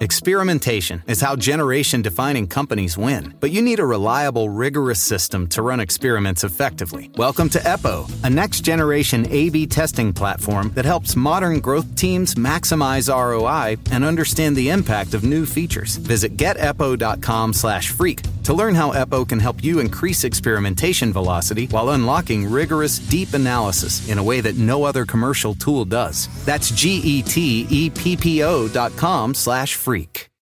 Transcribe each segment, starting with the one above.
Experimentation is how generation-defining companies win. But you need a reliable, rigorous system to run experiments effectively. Welcome to EPO, a next-generation A/B testing platform that helps modern growth teams maximize ROI and understand the impact of new features. Visit getepo.com/freak to learn how EPO can help you increase experimentation velocity while unlocking rigorous, deep analysis in a way that no other commercial tool does. That's GETEPPO.com/freak.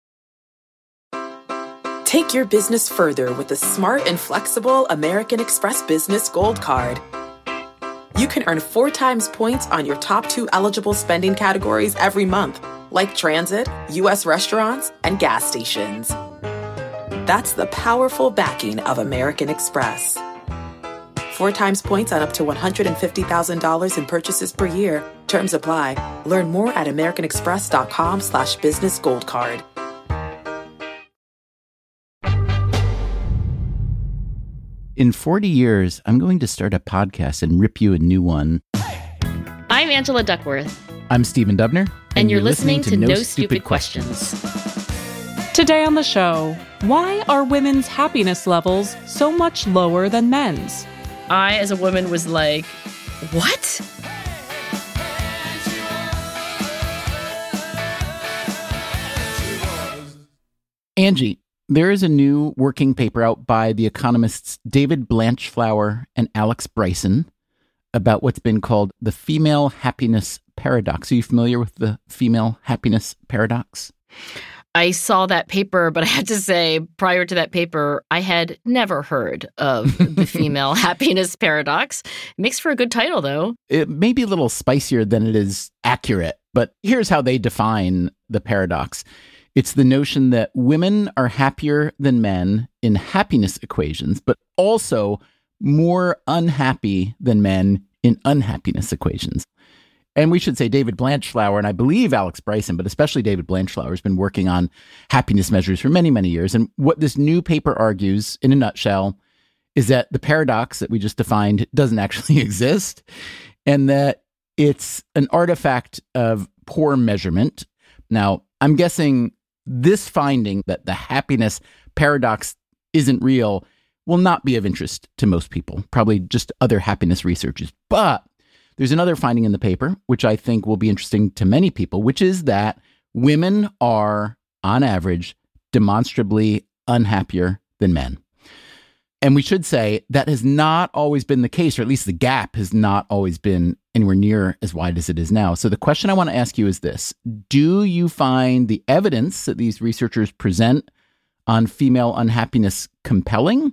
Take your business further with the smart and flexible American Express Business Gold Card. You can earn 4 times points on your top 2 eligible spending categories every month, like transit, U.S. restaurants, and gas stations. That's the powerful backing of American Express. 4 times points on up to $150,000 in purchases per year. Terms apply. Learn more at americanexpress.com/businessgoldcard. In 40 years, I'm going to start a podcast and rip you a new one. I'm Angela Duckworth. I'm Stephen Dubner. And you're listening to No Stupid Questions. Today on the show, why are women's happiness levels so much lower than men's? I, as a woman, was like, what? Angie, there is a new working paper out by the economists David Blanchflower and Alex Bryson about what's been called the female happiness paradox. Are you familiar with the female happiness paradox? I saw that paper, but I had to say, prior to that paper, I had never heard of the female happiness paradox. It makes for a good title, though. It may be a little spicier than it is accurate, but here's how they define the paradox. It's the notion that women are happier than men in happiness equations, but also more unhappy than men in unhappiness equations. And we should say David Blanchflower, and I believe Alex Bryson, but especially David Blanchflower, has been working on happiness measures for many, many years. And what this new paper argues, in a nutshell, is that the paradox that we just defined doesn't actually exist, and that it's an artifact of poor measurement. Now, I'm guessing this finding that the happiness paradox isn't real will not be of interest to most people, probably just other happiness researchers. But there's another finding in the paper, which I think will be interesting to many people, which is that women are, on average, demonstrably unhappier than men. And we should say that has not always been the case, or at least the gap has not always been anywhere near as wide as it is now. So the question I want to ask you is this: do you find the evidence that these researchers present on female unhappiness compelling?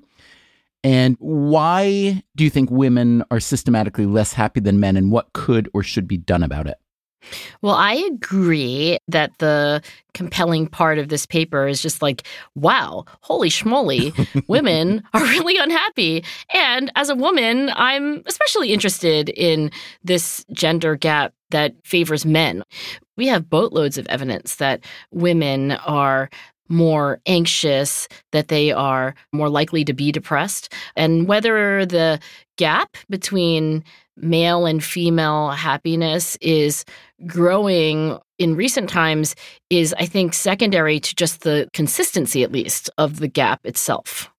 And why do you think women are systematically less happy than men, and what could or should be done about it? Well, I agree that the compelling part of this paper is just like, wow, holy schmoly, women are really unhappy. And as a woman, I'm especially interested in this gender gap that favors men. We have boatloads of evidence that women are more anxious, that they are more likely to be depressed. And whether the gap between male and female happiness is growing in recent times is, I think, secondary to just the consistency, at least, of the gap itself.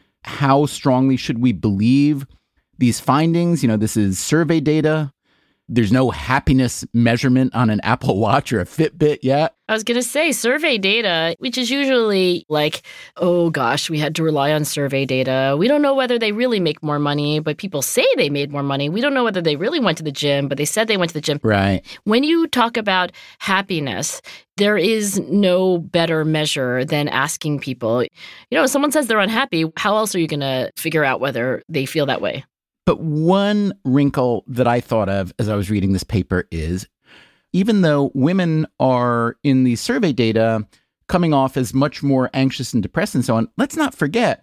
How strongly should we believe these findings? You know, this is survey data. There's no happiness measurement on an Apple Watch or a Fitbit yet. I was going to say survey data, which is usually like, oh gosh, we had to rely on survey data. We don't know whether they really make more money, but people say they made more money. We don't know whether they really went to the gym, but they said they went to the gym. Right. When you talk about happiness, there is no better measure than asking people, you know, if someone says they're unhappy, how else are you going to figure out whether they feel that way? But one wrinkle that I thought of as I was reading this paper is, even though women are in the survey data coming off as much more anxious and depressed and so on, let's not forget,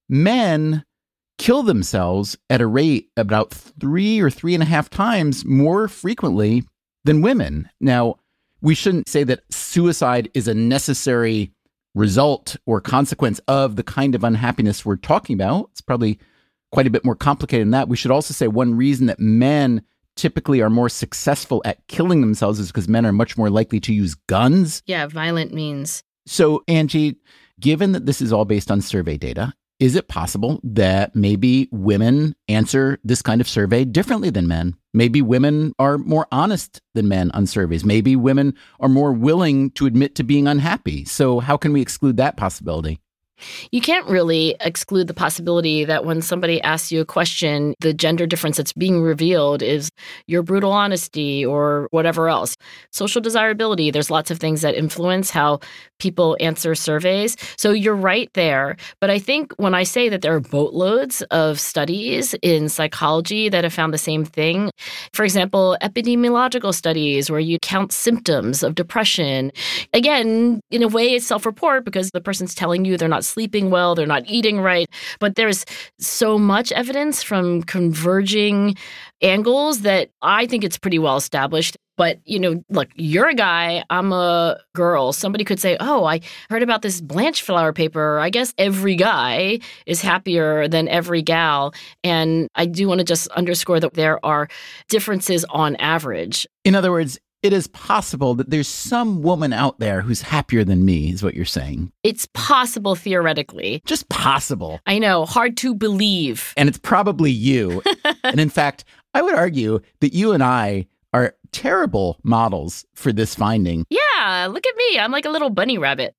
men kill themselves at a rate about 3 or 3.5 times more frequently than women. Now, we shouldn't say that suicide is a necessary result or consequence of the kind of unhappiness we're talking about. It's probably quite a bit more complicated than that. We should also say one reason that men typically are more successful at killing themselves is because men are much more likely to use guns. Yeah, violent means. So, Angie, given that this is all based on survey data, is it possible that maybe women answer this kind of survey differently than men? Maybe women are more honest than men on surveys. Maybe women are more willing to admit to being unhappy. So how can we exclude that possibility? You can't really exclude the possibility that when somebody asks you a question, the gender difference that's being revealed is your brutal honesty or whatever else. Social desirability, there's lots of things that influence how people answer surveys. So you're right there. But I think when I say that there are boatloads of studies in psychology that have found the same thing, for example, epidemiological studies where you count symptoms of depression, again, in a way it's self-report because the person's telling you they're not sleeping well, they're not eating right. But there's so much evidence from converging angles that I think it's pretty well established. But, look, you're a guy, I'm a girl. Somebody could say, oh, I heard about this Blanchflower paper. I guess every guy is happier than every gal. And I do want to just underscore that there are differences on average. In other words, it is possible that there's some woman out there who's happier than me, is what you're saying. It's possible theoretically. Just possible. I know, hard to believe. And it's probably you. And in fact, I would argue that you and I are terrible models for this finding. Yeah, look at me. I'm like a little bunny rabbit.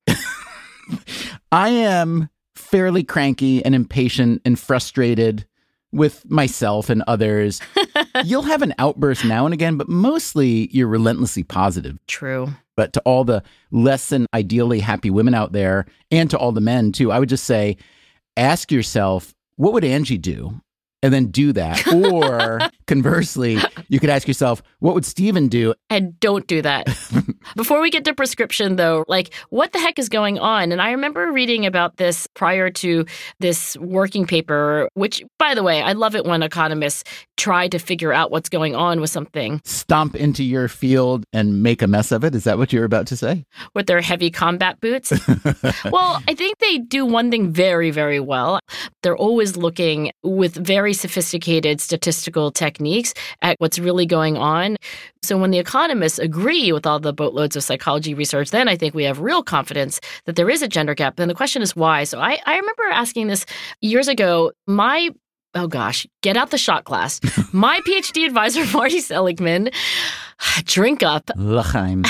I am fairly cranky and impatient and frustrated with myself and others. You'll have an outburst now and again, but mostly you're relentlessly positive. True. But to all the less than ideally happy women out there, and to all the men too, I would just say, ask yourself, what would Angie do? And then do that. Or conversely, you could ask yourself, what would Stephen do? And don't do that. Before we get to prescription, though, what the heck is going on? And I remember reading about this prior to this working paper, which, by the way, I love it when economists try to figure out what's going on with something. Stomp into your field and make a mess of it? Is that what you're about to say? With their heavy combat boots? Well, I think they do one thing very, very well. They're always looking with very sophisticated statistical techniques at what's really going on. So when the economists agree with all the boatloads of psychology research, then I think we have real confidence that there is a gender gap. And the question is why. So I remember asking this years ago. Get out the shot glass. My PhD advisor, Marty Seligman, drink up. L'chaim.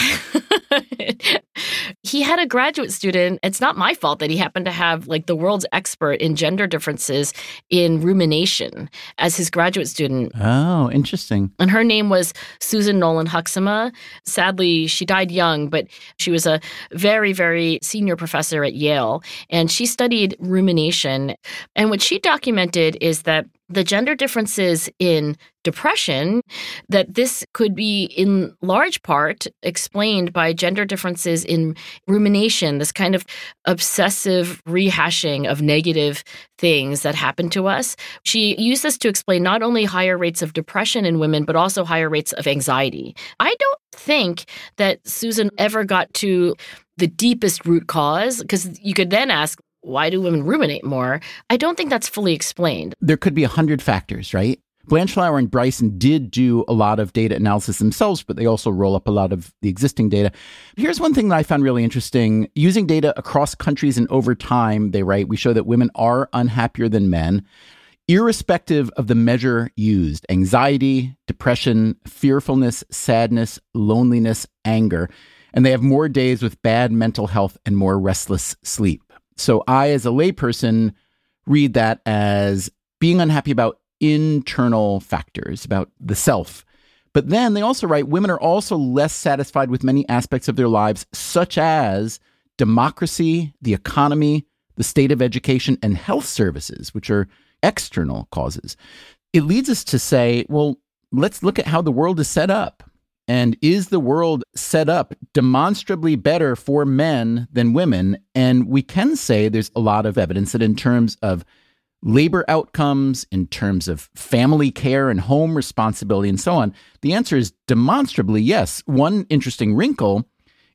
He had a graduate student. It's not my fault that he happened to have the world's expert in gender differences in rumination as his graduate student. Oh, interesting. And her name was Susan Nolan Huxema. Sadly, she died young, but she was a very, very senior professor at Yale. And she studied rumination. And what she documented is that the gender differences in depression, that this could be in large part explained by gender differences in rumination, this kind of obsessive rehashing of negative things that happen to us. She used this to explain not only higher rates of depression in women, but also higher rates of anxiety. I don't think that Susan ever got to the deepest root cause, because you could then ask, why do women ruminate more? I don't think that's fully explained. There could be 100 factors, right? Blanchflower and Bryson did do a lot of data analysis themselves, but they also roll up a lot of the existing data. Here's one thing that I found really interesting. Using data across countries and over time, they write, we show that women are unhappier than men, irrespective of the measure used: anxiety, depression, fearfulness, sadness, loneliness, anger. And they have more days with bad mental health and more restless sleep. So I, as a layperson, read that as being unhappy about internal factors, about the self. But then they also write, women are also less satisfied with many aspects of their lives, such as democracy, the economy, the state of education, and health services, which are external causes. It leads us to say, well, let's look at how the world is set up. And is the world set up demonstrably better for men than women? And we can say there's a lot of evidence that in terms of labor outcomes, in terms of family care and home responsibility and so on, the answer is demonstrably yes. One interesting wrinkle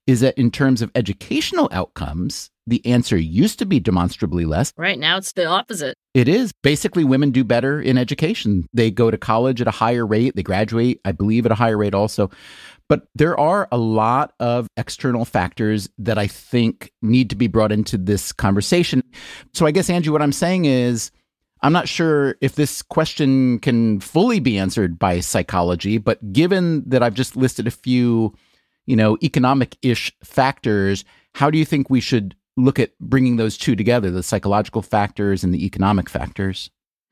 is that in terms of educational outcomes, the answer used to be demonstrably less. Right now, it's the opposite. It is. Basically, women do better in education. They go to college at a higher rate. They graduate, I believe, at a higher rate also. But there are a lot of external factors that I think need to be brought into this conversation. So I guess, Angie, what I'm saying is, I'm not sure if this question can fully be answered by psychology, but given that I've just listed a few, economic-ish factors, how do you think we should look at bringing those two together, the psychological factors and the economic factors?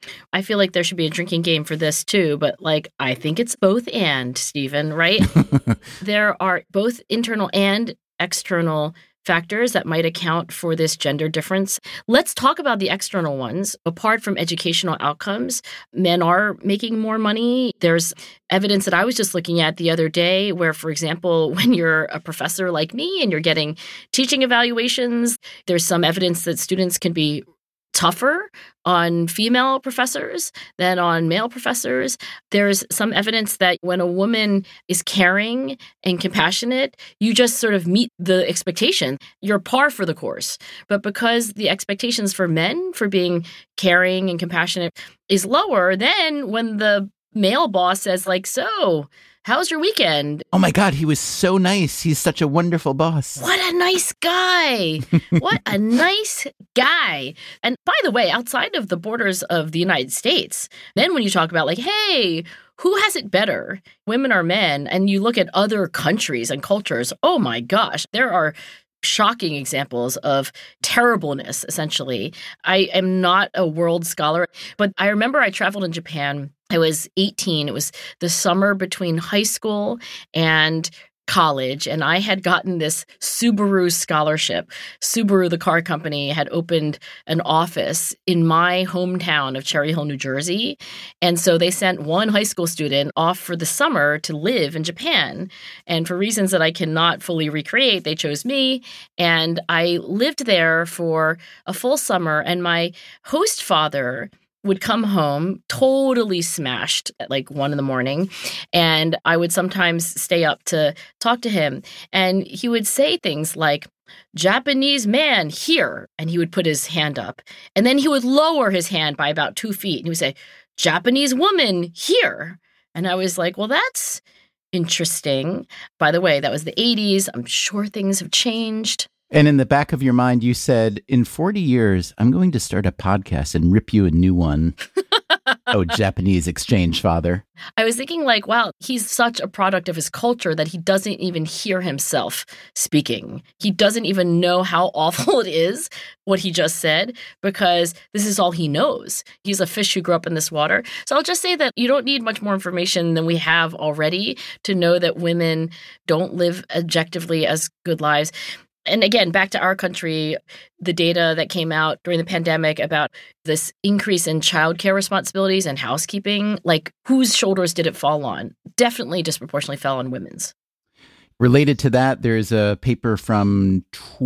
I feel like there should be a drinking game for this too, but I think it's both and, Stephen, right? There are both internal and external factors that might account for this gender difference. Let's talk about the external ones. Apart from educational outcomes, men are making more money. There's evidence that I was just looking at the other day where, for example, when you're a professor like me and you're getting teaching evaluations, there's some evidence that students can be tougher on female professors than on male professors. There's some evidence that when a woman is caring and compassionate, you just sort of meet the expectation. You're par for the course. But because the expectations for men for being caring and compassionate is lower, then when the male boss says so, how's your weekend? Oh my God, he was so nice. He's such a wonderful boss. What a nice guy. What a nice guy. And by the way, outside of the borders of the United States, then when you talk about hey, who has it better, women or men? And you look at other countries and cultures, oh my gosh, there are shocking examples of terribleness, essentially. I am not a world scholar, but I remember I traveled in Japan. I was 18. It was the summer between high school and college, and I had gotten this Subaru scholarship. Subaru, the car company, had opened an office in my hometown of Cherry Hill, New Jersey. And so they sent one high school student off for the summer to live in Japan. And for reasons that I cannot fully recreate, they chose me. And I lived there for a full summer. And my host father would come home totally smashed at 1 a.m. And I would sometimes stay up to talk to him. And he would say things like, Japanese man here. And he would put his hand up. And then he would lower his hand by about 2 feet. And he would say, Japanese woman here. And I was like, well, that's interesting. By the way, that was the 80s. I'm sure things have changed. And in the back of your mind, you said, in 40 years, I'm going to start a podcast and rip you a new one. Oh, Japanese exchange father. I was thinking wow, he's such a product of his culture that he doesn't even hear himself speaking. He doesn't even know how awful it is, what he just said, because this is all he knows. He's a fish who grew up in this water. So I'll just say that you don't need much more information than we have already to know that women don't live objectively as good lives. And again, back to our country, the data that came out during the pandemic about this increase in childcare responsibilities and housekeeping, whose shoulders did it fall on? Definitely disproportionately fell on women's. Related to that, there's a paper from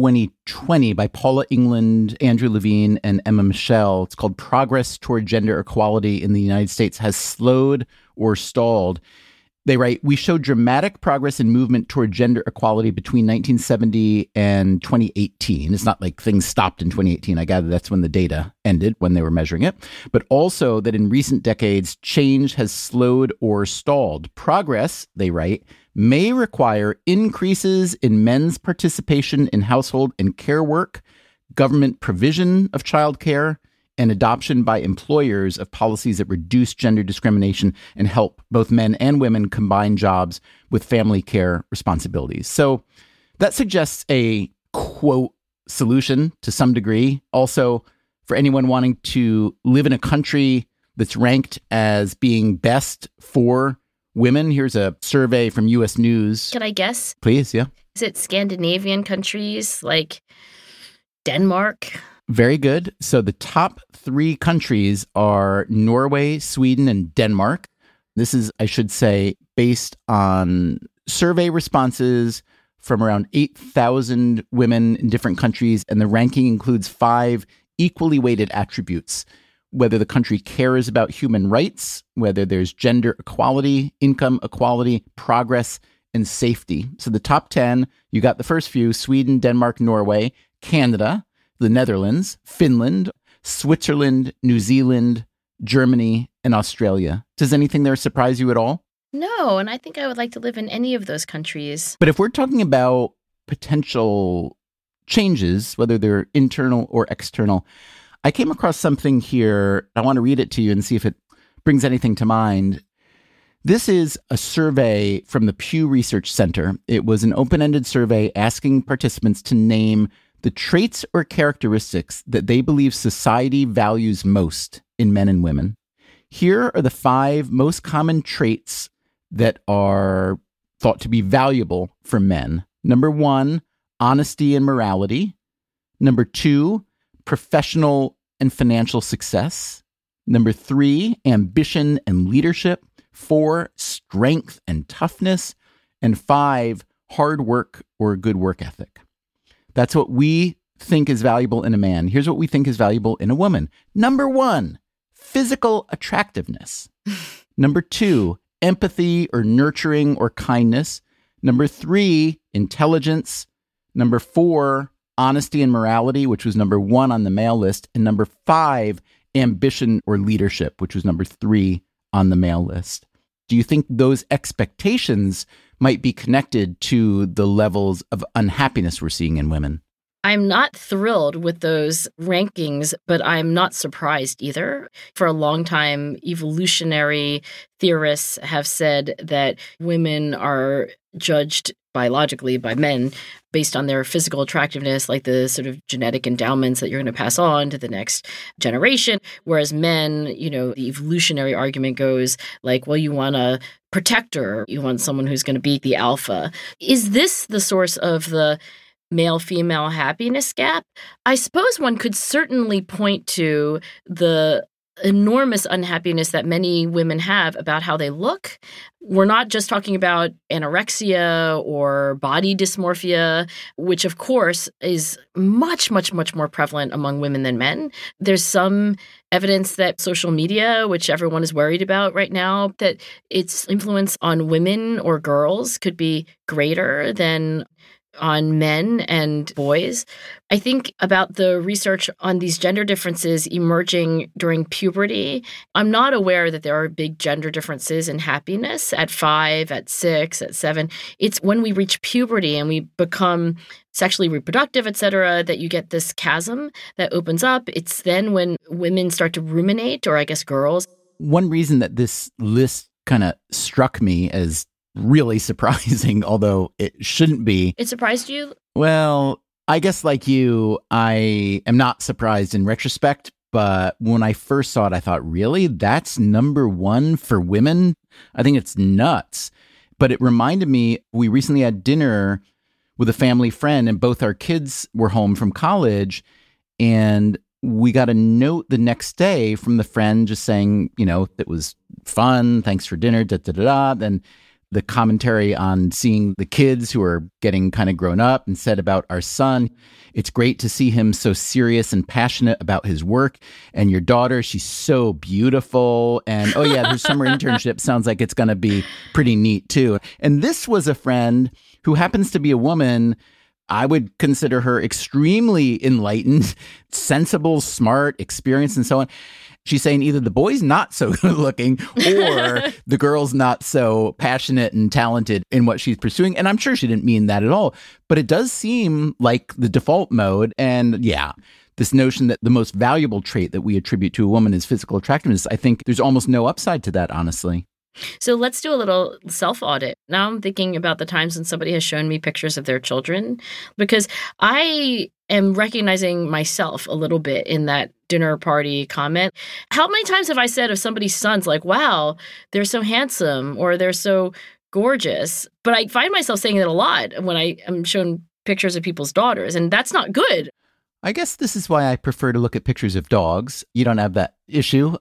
2020 by Paula England, Andrew Levine, and Emma Michelle. It's called Progress Toward Gender Equality in the United States Has Slowed or Stalled. They write, we showed dramatic progress in movement toward gender equality between 1970 and 2018. It's not like things stopped in 2018. I gather that's when the data ended, when they were measuring it. But also that in recent decades, change has slowed or stalled. Progress, they write, may require increases in men's participation in household and care work, government provision of childcare, and adoption by employers of policies that reduce gender discrimination and help both men and women combine jobs with family care responsibilities. So that suggests a, quote, solution to some degree. Also, for anyone wanting to live in a country that's ranked as being best for women, here's a survey from U.S. News. Can I guess? Please, yeah. Is it Scandinavian countries like Denmark? Very good. So the top 3 countries are Norway, Sweden, and Denmark. This is, I should say, based on survey responses from around 8,000 women in different countries, and the ranking includes 5 equally weighted attributes: whether the country cares about human rights, whether there's gender equality, income equality, progress, and safety. So the top 10, you got the first few: Sweden, Denmark, Norway, Canada, the Netherlands, Finland, Switzerland, New Zealand, Germany, and Australia. Does anything there surprise you at all? No, and I think I would like to live in any of those countries. But if we're talking about potential changes, whether they're internal or external, I came across something here. I want to read it to you and see if it brings anything to mind. This is a survey from the Pew Research Center. It was an open-ended survey asking participants to name the traits or characteristics that they believe society values most in men and women. Here are the 5 most common traits that are thought to be valuable for men. Number 1, honesty and morality. Number 2, professional and financial success. Number 3, ambition and leadership. 4, strength and toughness. And 5, hard work or a good work ethic. That's what we think is valuable in a man. Here's what we think is valuable in a woman. Number 1, physical attractiveness. Number 2, empathy or nurturing or kindness. Number 3, intelligence. Number 4, honesty and morality, which was number 1 on the male list. And number 5, ambition or leadership, which was number 3 on the male list. Do you think those expectations might be connected to the levels of unhappiness we're seeing in women? I'm not thrilled with those rankings, but I'm not surprised either. For a long time, evolutionary theorists have said that women are judged biologically by men based on their physical attractiveness, like the sort of genetic endowments that you're going to pass on to the next generation. Whereas men, the evolutionary argument goes like, well, you want a protector, you want someone who's going to be the alpha. Is this the source of the male-female happiness gap? I suppose one could certainly point to the enormous unhappiness that many women have about how they look. We're not just talking about anorexia or body dysmorphia, which of course is much, much, much more prevalent among women than men. There's some evidence that social media, which everyone is worried about right now, that its influence on women or girls could be greater than on men and boys. I think about the research on these gender differences emerging during puberty. I'm not aware that there are big gender differences in happiness at 5, at 6, at 7. It's when we reach puberty and we become sexually reproductive, et cetera, that you get this chasm that opens up. It's then when women start to ruminate, or I guess girls. One reason that this list kind of struck me as really surprising, although it shouldn't be. It surprised you? Well, I guess like you, I am not surprised in retrospect, but when I first saw it, I thought, really? That's number 1 for women? I think it's nuts. But it reminded me, we recently had dinner with a family friend and both our kids were home from college, and we got a note the next day from the friend just saying, it was fun, thanks for dinner, Then the commentary on seeing the kids who are getting kind of grown up, and said about our son, it's great to see him so serious and passionate about his work. And your daughter, she's so beautiful. And oh yeah, her summer internship sounds like it's going to be pretty neat too. And this was a friend who happens to be a woman. I would consider her extremely enlightened, sensible, smart, experienced, and so on. She's saying either the boy's not so good looking or the girl's not so passionate and talented in what she's pursuing. And I'm sure she didn't mean that at all. But it does seem like the default mode. And yeah, this notion that the most valuable trait that we attribute to a woman is physical attractiveness, I think there's almost no upside to that, honestly. So let's do a little self-audit. Now I'm thinking about the times when somebody has shown me pictures of their children, because I am recognizing myself a little bit in that dinner party comment. How many times have I said of somebody's sons, like, wow, they're so handsome or they're so gorgeous? But I find myself saying it a lot when I am shown pictures of people's daughters, and that's not good. I guess this is why I prefer to look at pictures of dogs. You don't have that issue.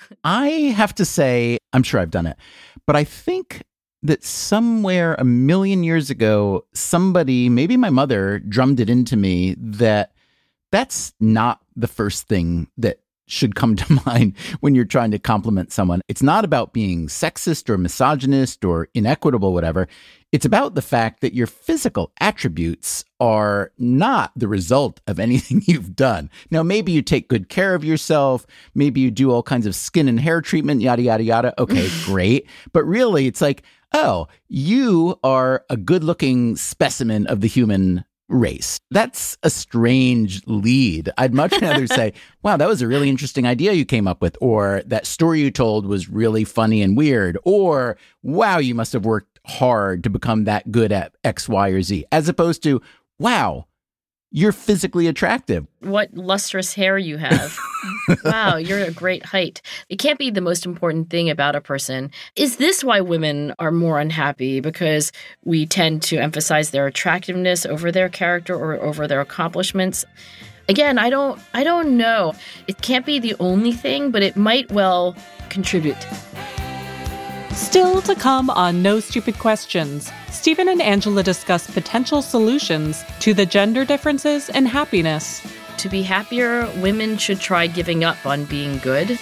I have to say, I'm sure I've done it, but I think that somewhere a million years ago, somebody, maybe my mother, drummed it into me that that's not the first thing that should come to mind when you're trying to compliment someone. It's not about being sexist or misogynist or inequitable, whatever. It's about the fact that your physical attributes are not the result of anything you've done. Now, maybe you take good care of yourself. Maybe you do all kinds of skin and hair treatment, yada, yada, yada. Okay, great. But really, it's like, oh, you are a good-looking specimen of the human race. That's a strange lead. I'd much rather say, wow, that was a really interesting idea you came up with, or that story you told was really funny and weird, or wow, you must have worked hard to become that good at X, Y, or Z, as opposed to, wow, you're physically attractive. What lustrous hair you have. Wow, you're a great height. It can't be the most important thing about a person. Is this why women are more unhappy? Because we tend to emphasize their attractiveness over their character or over their accomplishments? Again, I don't know. It can't be the only thing, but it might well contribute. Still to come on No Stupid Questions, Stephen and Angela discuss potential solutions to the gender differences in happiness. To be happier, women should try giving up on being good.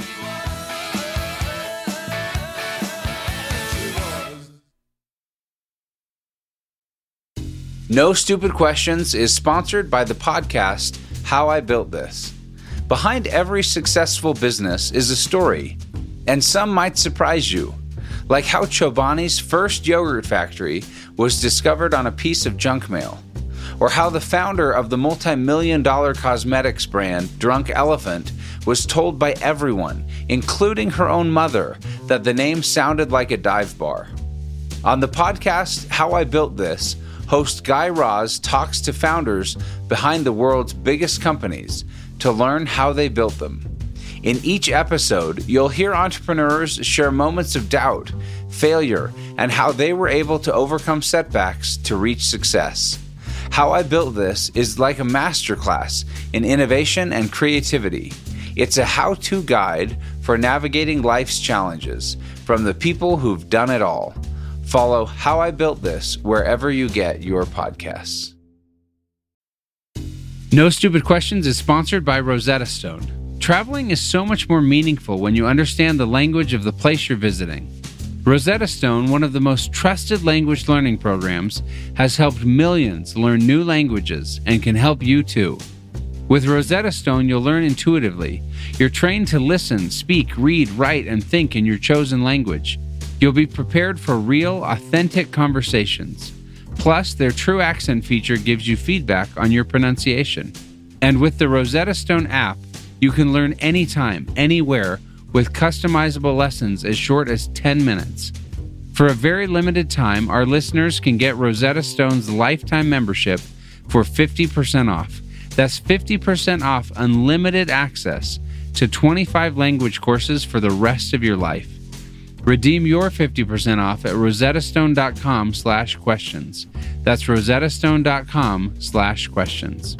No Stupid Questions is sponsored by the podcast How I Built This. Behind every successful business is a story, and some might surprise you. Like how Chobani's first yogurt factory was discovered on a piece of junk mail, or how the founder of the multi-million-dollar cosmetics brand Drunk Elephant was told by everyone, including her own mother, that the name sounded like a dive bar. On the podcast How I Built This, host Guy Raz talks to founders behind the world's biggest companies to learn how they built them. In each episode, you'll hear entrepreneurs share moments of doubt, failure, and how they were able to overcome setbacks to reach success. How I Built This is like a masterclass in innovation and creativity. It's a how-to guide for navigating life's challenges from the people who've done it all. Follow How I Built This wherever you get your podcasts. No Stupid Questions is sponsored by Rosetta Stone. Traveling is so much more meaningful when you understand the language of the place you're visiting. Rosetta Stone, one of the most trusted language learning programs, has helped millions learn new languages and can help you too. With Rosetta Stone, you'll learn intuitively. You're trained to listen, speak, read, write, and think in your chosen language. You'll be prepared for real, authentic conversations. Plus, their True Accent feature gives you feedback on your pronunciation. And with the Rosetta Stone app, you can learn anytime, anywhere, with customizable lessons as short as 10 minutes. For a very limited time, our listeners can get Rosetta Stone's lifetime membership for 50% off. That's 50% off unlimited access to 25 language courses for the rest of your life. Redeem your 50% off at rosettastone.com/questions. That's rosettastone.com/questions.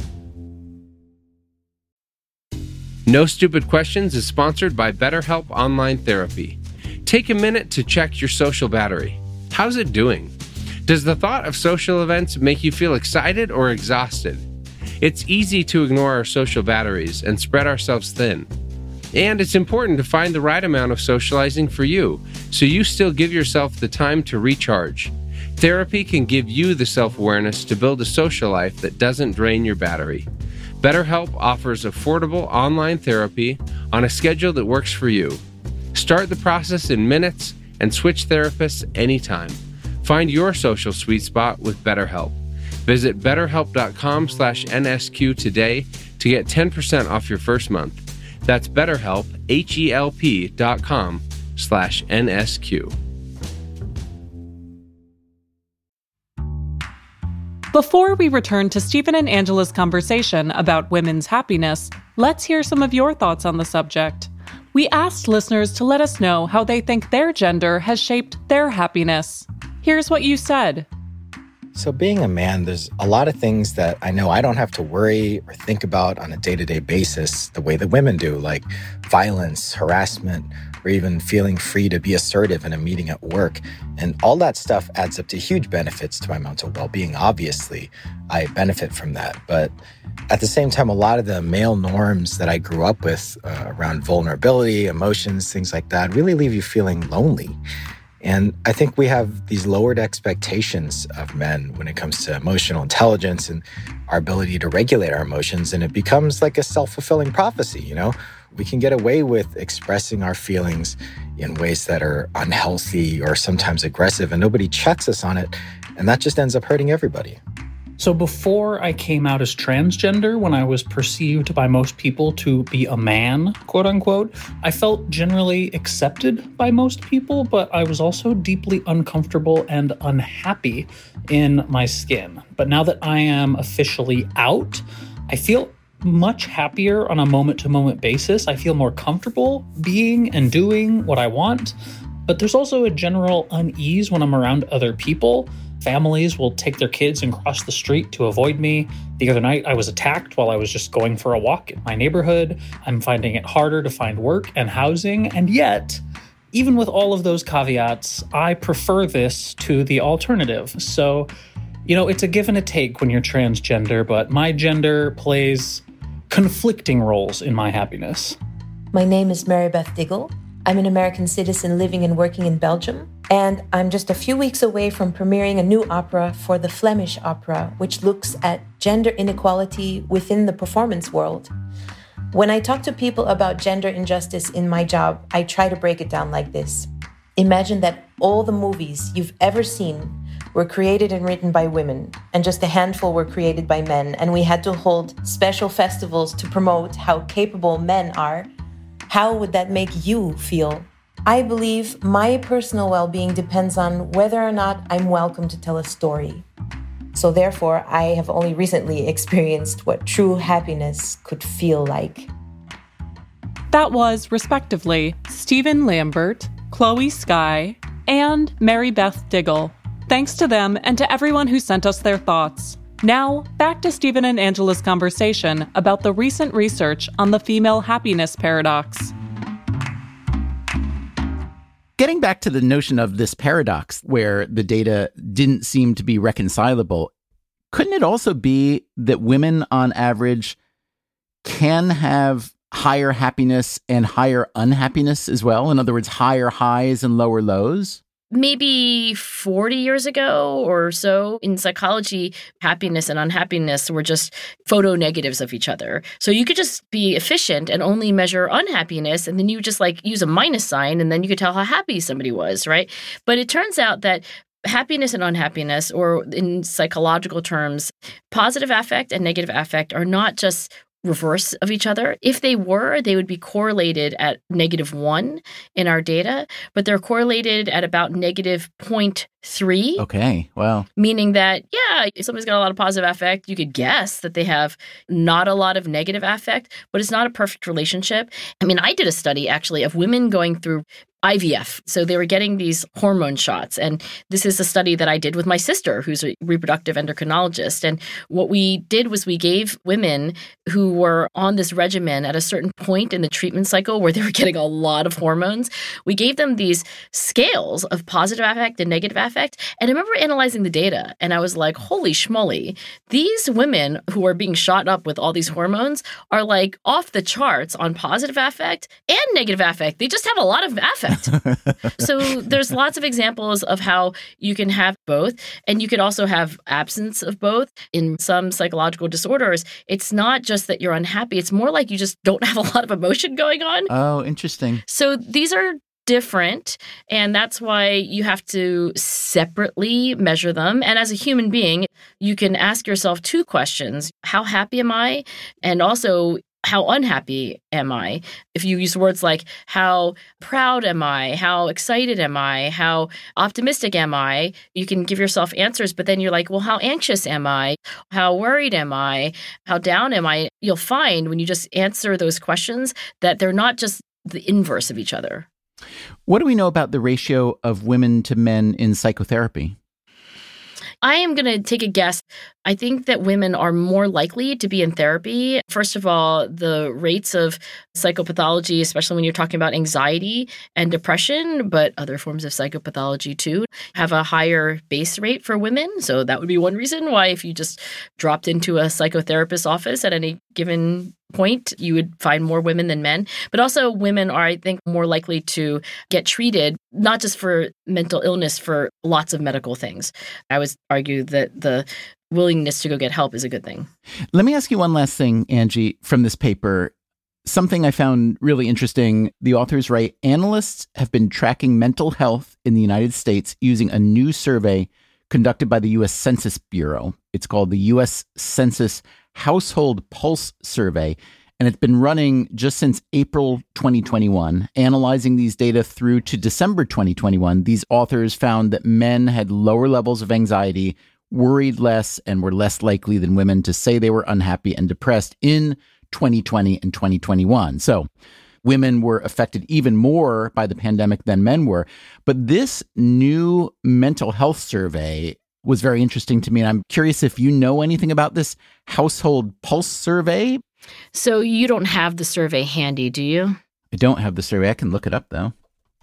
No Stupid Questions is sponsored by BetterHelp Online Therapy. Take a minute to check your social battery. How's it doing? Does the thought of social events make you feel excited or exhausted? It's easy to ignore our social batteries and spread ourselves thin. And it's important to find the right amount of socializing for you, so you still give yourself the time to recharge. Therapy can give you the self-awareness to build a social life that doesn't drain your battery. BetterHelp offers affordable online therapy on a schedule that works for you. Start the process in minutes and switch therapists anytime. Find your social sweet spot with BetterHelp. Visit betterhelp.com/NSQ today to get 10% off your first month. That's BetterHelp, HELP.com/NSQ. Before we return to Stephen and Angela's conversation about women's happiness, let's hear some of your thoughts on the subject. We asked listeners to let us know how they think their gender has shaped their happiness. Here's what you said. So being a man, there's a lot of things that I know I don't have to worry or think about on a day-to-day basis the way that women do, like violence, harassment, or even feeling free to be assertive in a meeting at work. And all that stuff adds up to huge benefits to my mental well-being. Obviously, I benefit from that. But at the same time, a lot of the male norms that I grew up with around vulnerability, emotions, things like that, really leave you feeling lonely. And I think we have these lowered expectations of men when it comes to emotional intelligence and our ability to regulate our emotions. And it becomes like a self-fulfilling prophecy, you know? We can get away with expressing our feelings in ways that are unhealthy or sometimes aggressive, and nobody checks us on it. And that just ends up hurting everybody. So before I came out as transgender, when I was perceived by most people to be a man, quote unquote, I felt generally accepted by most people, but I was also deeply uncomfortable and unhappy in my skin. But now that I am officially out, I feel much happier on a moment-to-moment basis. I feel more comfortable being and doing what I want, but there's also a general unease when I'm around other people. Families will take their kids and cross the street to avoid me. The other night, I was attacked while I was just going for a walk in my neighborhood. I'm finding it harder to find work and housing, and yet, even with all of those caveats, I prefer this to the alternative. So, you know, it's a give and a take when you're transgender, but my gender plays conflicting roles in my happiness. My name is Mary Beth Diggle. I'm an American citizen living and working in Belgium, and I'm just a few weeks away from premiering a new opera for the Flemish Opera, which looks at gender inequality within the performance world. When I talk to people about gender injustice in my job, I try to break it down like this. Imagine that all the movies you've ever seen were created and written by women, and just a handful were created by men, and we had to hold special festivals to promote how capable men are. How would that make you feel? I believe my personal well-being depends on whether or not I'm welcome to tell a story. So therefore, I have only recently experienced what true happiness could feel like. That was, respectively, Stephen Lambert, Chloe Skye, and Mary Beth Diggle. Thanks to them and to everyone who sent us their thoughts. Now, back to Stephen and Angela's conversation about the recent research on the female happiness paradox. Getting back to the notion of this paradox where the data didn't seem to be reconcilable, couldn't it also be that women on average can have higher happiness and higher unhappiness as well? In other words, higher highs and lower lows? Maybe 40 years ago or so, in psychology, happiness and unhappiness were just photo negatives of each other. So you could just be efficient and only measure unhappiness, and then you just use a minus sign, and then you could tell how happy somebody was, right? But it turns out that happiness and unhappiness, or in psychological terms, positive affect and negative affect, are not just reverse of each other. If they were, they would be correlated at -1 in our data, but they're correlated at about -0.3. Okay, well. Meaning that, if somebody's got a lot of positive affect, you could guess that they have not a lot of negative affect, but it's not a perfect relationship. I mean, I did a study actually of women going through IVF. So they were getting these hormone shots. And this is a study that I did with my sister, who's a reproductive endocrinologist. And what we did was we gave women who were on this regimen at a certain point in the treatment cycle where they were getting a lot of hormones, we gave them these scales of positive affect and negative affect. And I remember analyzing the data, and I was like, holy schmoly, these women who are being shot up with all these hormones are off the charts on positive affect and negative affect. They just have a lot of affect. So there's lots of examples of how you can have both, and you could also have absence of both. In some psychological disorders, it's not just that you're unhappy, it's more like you just don't have a lot of emotion going on. Oh, interesting. So these are different, and that's why you have to separately measure them. And as a human being, you can ask yourself 2 questions. How happy am I? And also, how unhappy am I? If you use words like, how proud am I? How excited am I? How optimistic am I? You can give yourself answers, but then you're like, well, how anxious am I? How worried am I? How down am I? You'll find when you just answer those questions that they're not just the inverse of each other. What do we know about the ratio of women to men in psychotherapy? I am going to take a guess. I think that women are more likely to be in therapy. First of all, the rates of psychopathology, especially when you're talking about anxiety and depression, but other forms of psychopathology too, have a higher base rate for women. So that would be one reason why if you just dropped into a psychotherapist's office at any given point, you would find more women than men. But also women are, I think, more likely to get treated, not just for mental illness, for lots of medical things. I would argue that the willingness to go get help is a good thing. Let me ask you one last thing, Angie, from this paper. Something I found really interesting. The authors write, analysts have been tracking mental health in the United States using a new survey conducted by the U.S. Census Bureau. It's called the U.S. Census Household Pulse Survey, and it's been running just since April 2021. Analyzing these data through to December 2021, these authors found that men had lower levels of anxiety, worried less, and were less likely than women to say they were unhappy and depressed in 2020 and 2021. So women were affected even more by the pandemic than men were. But this new mental health survey was very interesting to me. And I'm curious if you know anything about this Household Pulse Survey. So you don't have the survey handy, do you? I don't have the survey. I can look it up, though.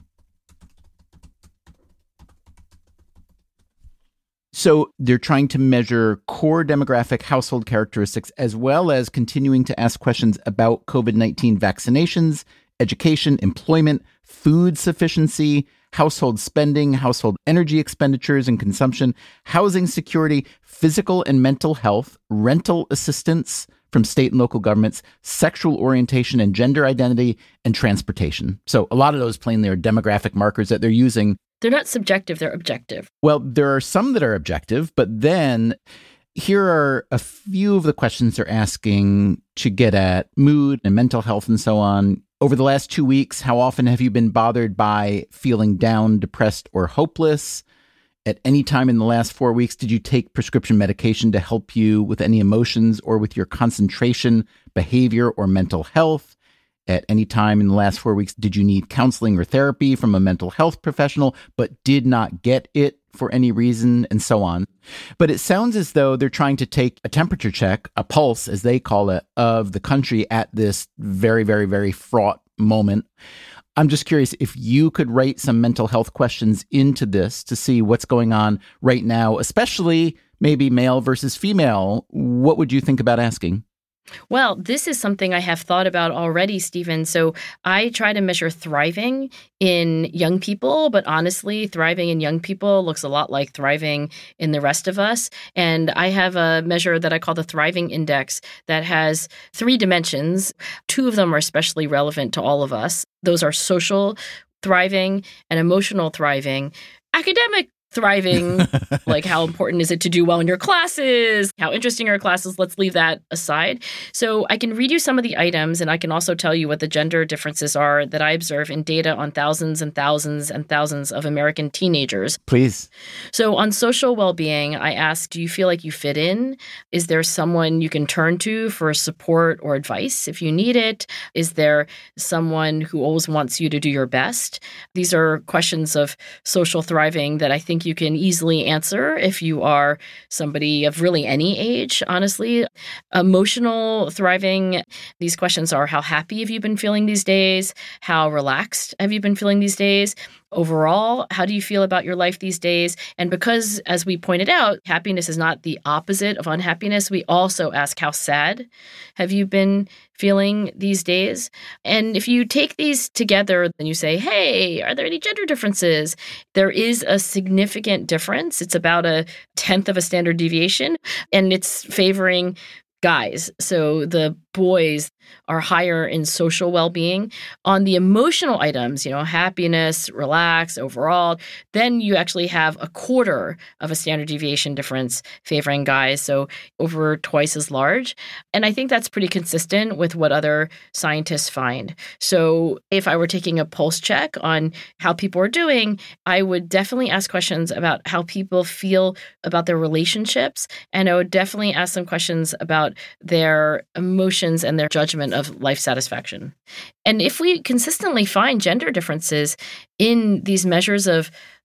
So they're trying to measure core demographic household characteristics, as well as continuing to ask questions about COVID-19 vaccinations, education, employment, food sufficiency, household spending, household energy expenditures and consumption, housing security, physical and mental health, rental assistance from state and local governments, sexual orientation and gender identity, and transportation. So a lot of those plainly are demographic markers that they're using. They're not subjective, they're objective. Well, there are some that are objective, but then here are a few of the questions they're asking to get at mood and mental health and so on. Over the last 2 weeks, how often have you been bothered by feeling down, depressed, or hopeless? At any time in the last 4 weeks, did you take prescription medication to help you with any emotions or with your concentration, behavior, or mental health? At any time in the last 4 weeks, did you need counseling or therapy from a mental health professional, but did not get it for any reason, and so on? But it sounds as though they're trying to take a temperature check, a pulse, as they call it, of the country at this very, very, very fraught moment. I'm just curious if you could write some mental health questions into this to see what's going on right now, especially maybe male versus female. What would you think about asking? Well, this is something I have thought about already, Stephen. So I try to measure thriving in young people, but honestly, thriving in young people looks a lot like thriving in the rest of us. And I have a measure that I call the Thriving Index that has 3 dimensions. 2 of them are especially relevant to all of us. Those are social thriving and emotional thriving. Academic thriving, like how important is it to do well in your classes? How interesting are your classes? Let's leave that aside. So I can read you some of the items, and I can also tell you what the gender differences are that I observe in data on thousands and thousands and thousands of American teenagers. Please. So on social well-being, I ask, do you feel like you fit in? Is there someone you can turn to for support or advice if you need it? Is there someone who always wants you to do your best? These are questions of social thriving that I think you can easily answer if you are somebody of really any age, honestly. Emotional thriving, these questions are, how happy have you been feeling these days? How relaxed have you been feeling these days? Overall, how do you feel about your life these days? And because, as we pointed out, happiness is not the opposite of unhappiness, we also ask, how sad have you been feeling these days? And if you take these together, then you say, hey, are there any gender differences? There is a significant difference. It's about 1/10 of a standard deviation, and it's favoring guys. So the boys are higher in social well-being. On the emotional items, happiness, relax, overall, then you actually have 1/4 of a standard deviation difference favoring guys, so over twice as large. And I think that's pretty consistent with what other scientists find. So if I were taking a pulse check on how people are doing, I would definitely ask questions about how people feel about their relationships, and I would definitely ask some questions about their emotions and their judgment of life satisfaction. And if we consistently find gender differences in these measures of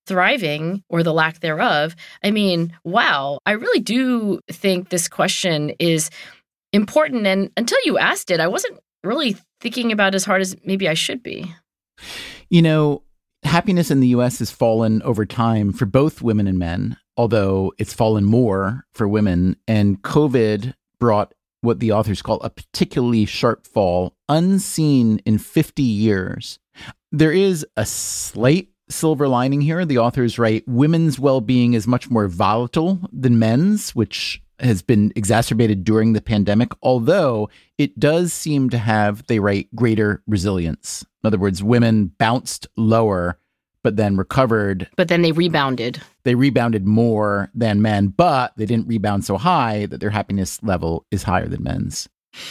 thriving or the lack thereof. I mean, wow, I really do think this question is important. And until you asked it, I wasn't really thinking about as hard as maybe I should be. You know, happiness in the U.S. has fallen over time for both women and men, although it's fallen more for women. And COVID brought what the authors call a particularly sharp fall, unseen in 50 years. There is a slight silver lining here. The authors write, women's well-being is much more volatile than men's, which has been exacerbated during the pandemic, although it does seem to have, they write, greater resilience. In other words, women bounced lower, but then recovered. But then they rebounded. They rebounded more than men, but they didn't rebound so high that their happiness level is higher than men's.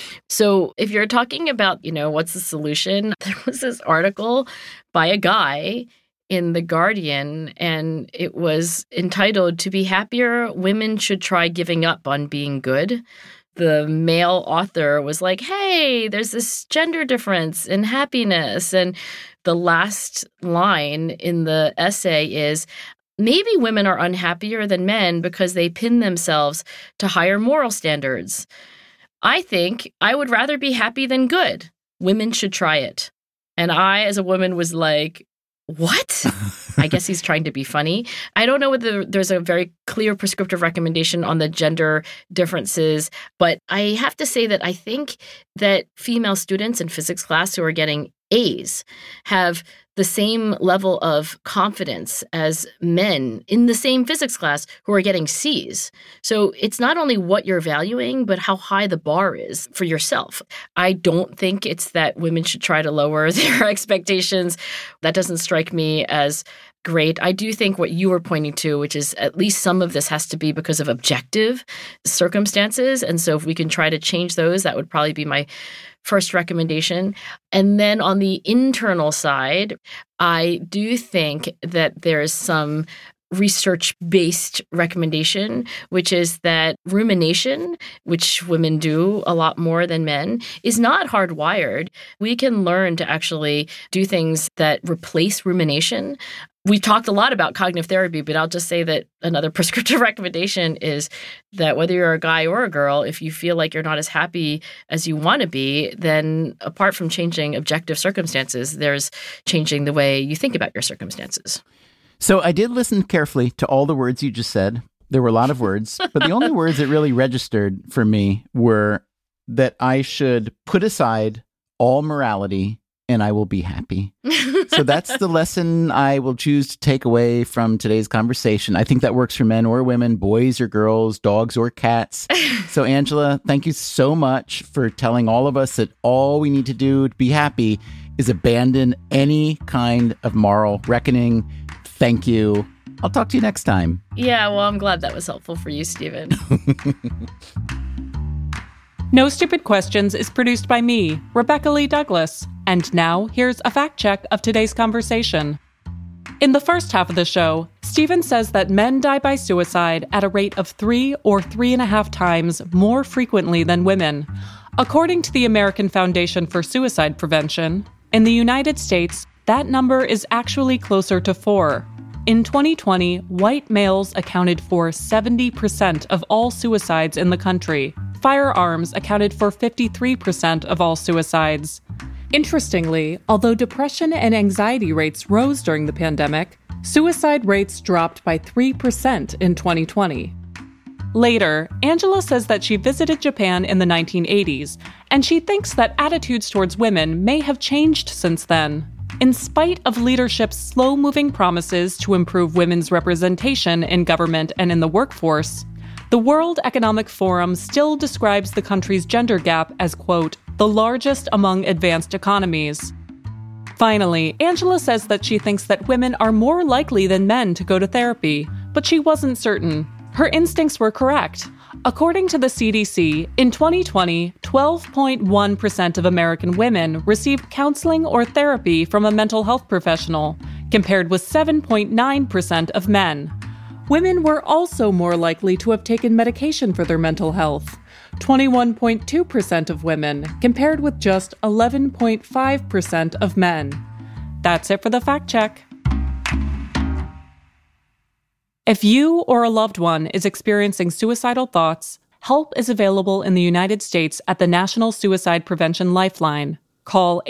So if you're talking about, what's the solution? There was this article by a guy in The Guardian, and it was entitled, "To Be Happier, Women Should Try Giving Up on Being Good." The male author was like, hey, there's this gender difference in happiness. And the last line in the essay is, maybe women are unhappier than men because they pin themselves to higher moral standards. I think I would rather be happy than good. Women should try it. And I, as a woman, was like, what? I guess he's trying to be funny. I don't know whether there's a very clear prescriptive recommendation on the gender differences, but I have to say that I think that female students in physics class who are getting A's have the same level of confidence as men in the same physics class who are getting C's. So it's not only what you're valuing, but how high the bar is for yourself. I don't think it's that women should try to lower their expectations. That doesn't strike me as great. I do think what you were pointing to, which is at least some of this has to be because of objective circumstances. And so if we can try to change those, that would probably be my first recommendation. And then on the internal side, I do think that there's some research-based recommendation, which is that rumination, which women do a lot more than men, is not hardwired. We can learn to actually do things that replace rumination. We talked a lot about cognitive therapy, but I'll just say that another prescriptive recommendation is that whether you're a guy or a girl, if you feel like you're not as happy as you want to be, then apart from changing objective circumstances, there's changing the way you think about your circumstances. So I did listen carefully to all the words you just said. There were a lot of words, but the only words that really registered for me were that I should put aside all morality and I will be happy. So that's the lesson I will choose to take away from today's conversation. I think that works for men or women, boys or girls, dogs or cats. So Angela, thank you so much for telling all of us that all we need to do to be happy is abandon any kind of moral reckoning. Thank you. I'll talk to you next time. Yeah, well, I'm glad that was helpful for you, Stephen. No Stupid Questions is produced by me, Rebecca Lee Douglas. And now, here's a fact check of today's conversation. In the first half of the show, Stephen says that men die by suicide at a rate of 3 or 3.5 times more frequently than women. According to the American Foundation for Suicide Prevention, in the United States, that number is actually closer to 4. In 2020, white males accounted for 70% of all suicides in the country. Firearms accounted for 53% of all suicides. Interestingly, although depression and anxiety rates rose during the pandemic, suicide rates dropped by 3% in 2020. Later, Angela says that she visited Japan in the 1980s, and she thinks that attitudes towards women may have changed since then. In spite of leadership's slow-moving promises to improve women's representation in government and in the workforce, the World Economic Forum still describes the country's gender gap as, quote, the largest among advanced economies. Finally, Angela says that she thinks that women are more likely than men to go to therapy, but she wasn't certain. Her instincts were correct. According to the CDC, in 2020, 12.1% of American women received counseling or therapy from a mental health professional, compared with 7.9% of men. Women were also more likely to have taken medication for their mental health, 21.2% of women, compared with just 11.5% of men. That's it for the fact check. If you or a loved one is experiencing suicidal thoughts, help is available in the United States at the National Suicide Prevention Lifeline. Call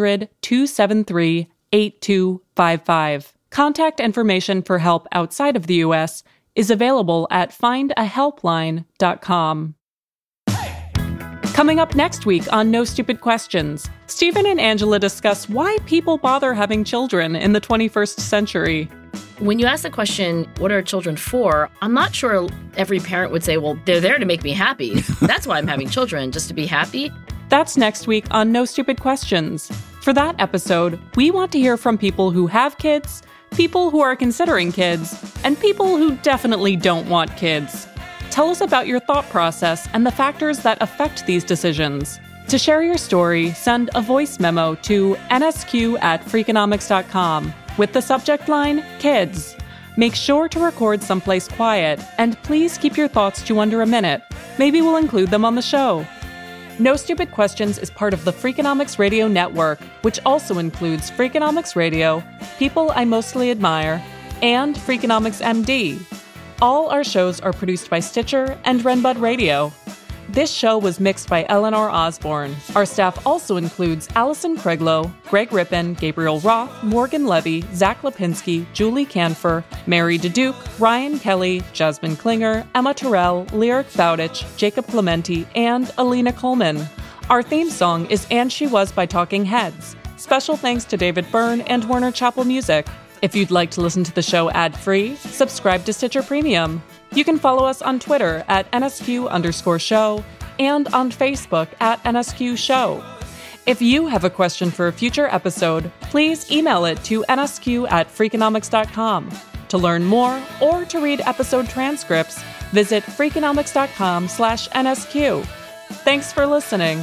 800-273-8255. Contact information for help outside of the U.S. is available at findahelpline.com. Coming up next week on No Stupid Questions, Stephen and Angela discuss why people bother having children in the 21st century. When you ask the question, what are children for? I'm not sure every parent would say, well, they're there to make me happy. That's why I'm having children, just to be happy. That's next week on No Stupid Questions. For that episode, we want to hear from people who have kids, people who are considering kids, and people who definitely don't want kids. Tell us about your thought process and the factors that affect these decisions. To share your story, send a voice memo to nsq@freakonomics.com with the subject line, Kids. Make sure to record someplace quiet, and please keep your thoughts to under a minute. Maybe we'll include them on the show. No Stupid Questions is part of the Freakonomics Radio Network, which also includes Freakonomics Radio, People I Mostly Admire, and Freakonomics MD. All our shows are produced by Stitcher and Renbud Radio. This show was mixed by Eleanor Osborne. Our staff also includes Allison Craiglow, Greg Rippin, Gabriel Roth, Morgan Levy, Zach Lipinski, Julie Canfer, Mary DeDuke, Ryan Kelly, Jasmine Klinger, Emma Terrell, Lyric Bowditch, Jacob Clementi, and Alina Coleman. Our theme song is And She Was by Talking Heads. Special thanks to David Byrne and Warner Chappell Music. If you'd like to listen to the show ad-free, subscribe to Stitcher Premium. You can follow us on Twitter at NSQ_show and on Facebook at NSQ Show. If you have a question for a future episode, please email it to nsq@freakonomics.com. To learn more or to read episode transcripts, visit freakonomics.com/NSQ. Thanks for listening.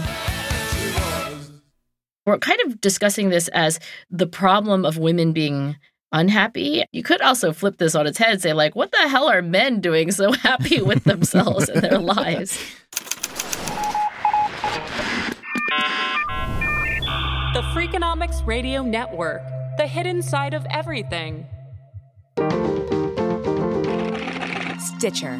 We're kind of discussing this as the problem of women being unhappy. You could also flip this on its head and say, like, what the hell are men doing so happy with themselves and their lives? The Freakonomics Radio Network, the hidden side of everything. Stitcher.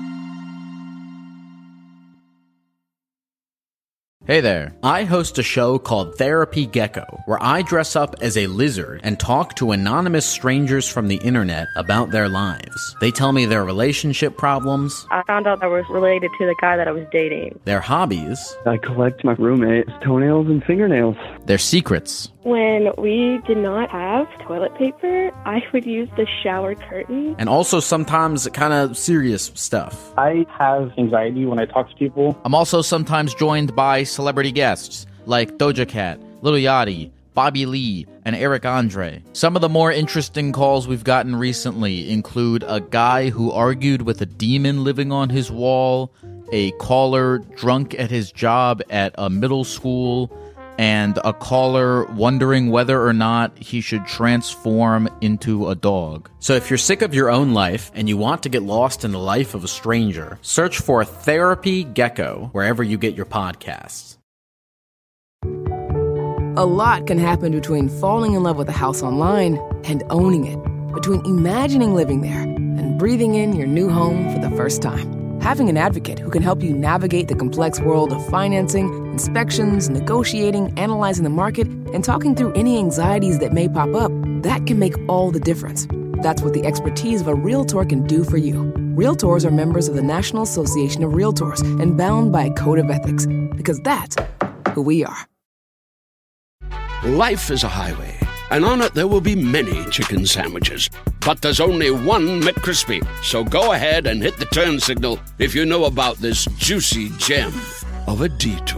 Hey there. I host a show called Therapy Gecko, where I dress up as a lizard and talk to anonymous strangers from the internet about their lives. They tell me their relationship problems. I found out I was related to the guy that I was dating. Their hobbies. I collect my roommate's toenails and fingernails. Their secrets. When we did not have toilet paper, I would use the shower curtain. And also sometimes kind of serious stuff. I have anxiety when I talk to people. I'm also sometimes joined by celebrity guests like Doja Cat, Lil Yachty, Bobby Lee, and Eric Andre. Some of the more interesting calls we've gotten recently include a guy who argued with a demon living on his wall, a caller drunk at his job at a middle school, and a caller wondering whether or not he should transform into a dog. So if you're sick of your own life and you want to get lost in the life of a stranger, search for Therapy Gecko wherever you get your podcasts. A lot can happen between falling in love with a house online and owning it, between imagining living there and breathing in your new home for the first time. Having an advocate who can help you navigate the complex world of financing, inspections, negotiating, analyzing the market, and talking through any anxieties that may pop up, that can make all the difference. That's what the expertise of a Realtor can do for you. Realtors are members of the National Association of Realtors and bound by a code of ethics, because that's who we are. Life is a highway, and on it there will be many chicken sandwiches. But there's only one McCrispy. So go ahead and hit the turn signal if you know about this juicy gem of a detour.